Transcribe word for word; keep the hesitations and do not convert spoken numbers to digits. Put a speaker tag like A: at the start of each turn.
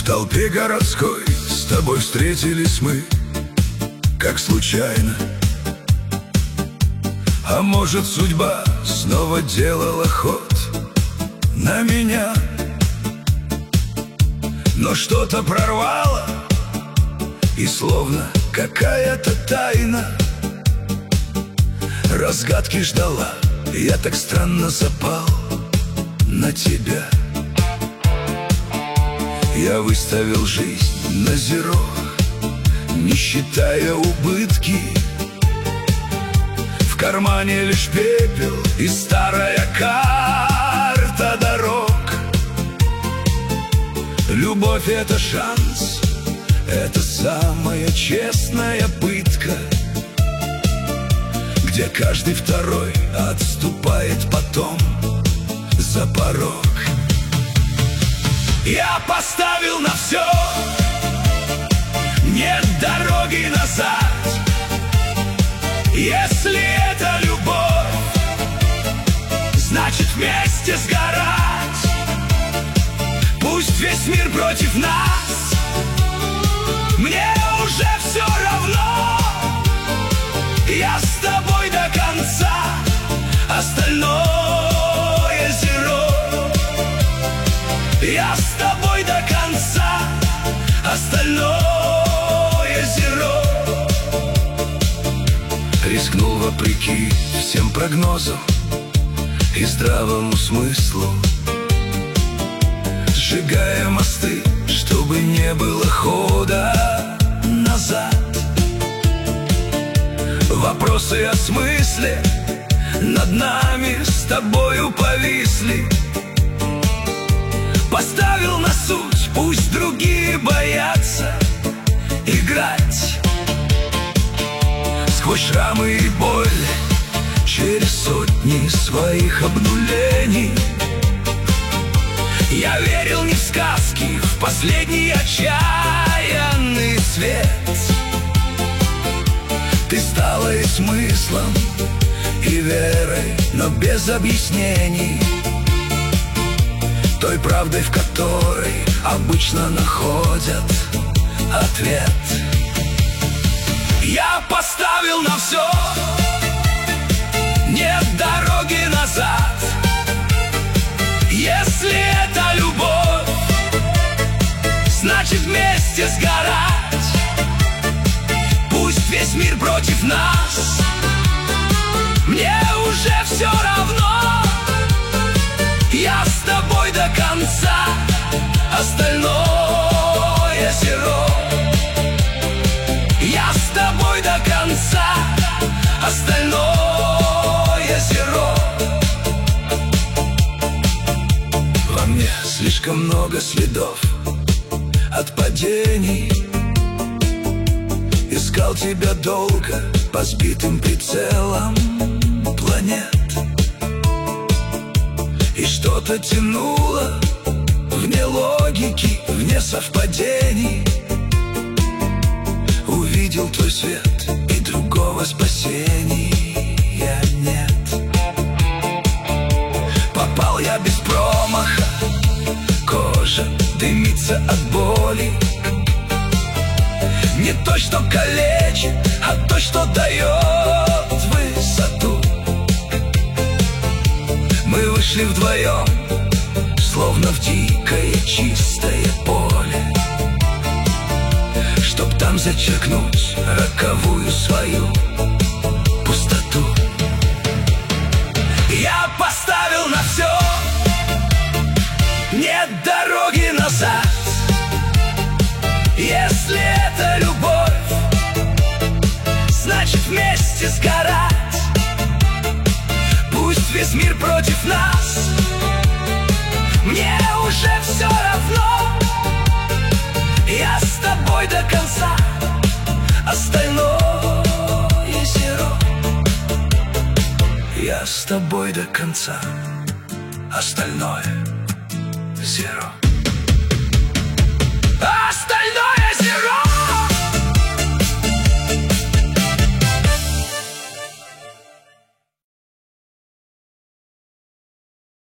A: В толпе городской с тобой встретились мы, как случайно. А может, судьба снова делала ход на меня, но что-то прорвало, и словно какая-то тайна разгадки ждала. Я так странно запал на тебя. Я выставил жизнь на зеро, не считая убытки. В кармане лишь пепел и старая карта дорог. Любовь — это шанс, это самая честная пытка, где каждый второй отступает потом за порог. Я поставил на все, нет дороги назад. Если это любовь, значит вместе сгорать. Пусть весь мир против нас, мне уже все равно. Я с тобой до конца, остальное зеро. Я с тобой до конца, остальное зеро. Рискнул вопреки всем прогнозам и здравому смыслу, сжигая мосты, чтобы не было хода назад. Вопросы о смысле над нами с тобою повисли. Поставил на суть, пусть другие боятся играть. Сквозь шрамы и боль, через сотни своих обнулений, я верил не в сказки, в последний отчаянный свет. Ты стала и смыслом, и верой, но без объяснений, той правдой, в которой обычно находят ответ. Я поставил на все, нет дороги назад. Если это любовь, значит вместе сгорать. Пусть весь мир против нас, мне уже все равно. Я с тобой до конца, остальное зеро. Я с тобой до конца, остальное зеро. Во мне слишком много следов от падений. Искал тебя долго по сбитым прицелам планет, и что-то тянуло вне логики, вне совпадений. Увидел твой свет, и другого спасения нет. Попал я без промаха, кожа дымится от боли. Не то, что калечит, а то, что дает высоту. Мы вышли вдвоем, словно в дикое чистое поле, чтоб там зачеркнуть роковую свою пустоту. Я поставил на все, нет дороги назад. Если это любовь, значит вместе сгорать. Пусть весь мир против нас, мне уже все равно. Я с тобой до конца, остальное зеро. Я с тобой до конца, остальное зеро.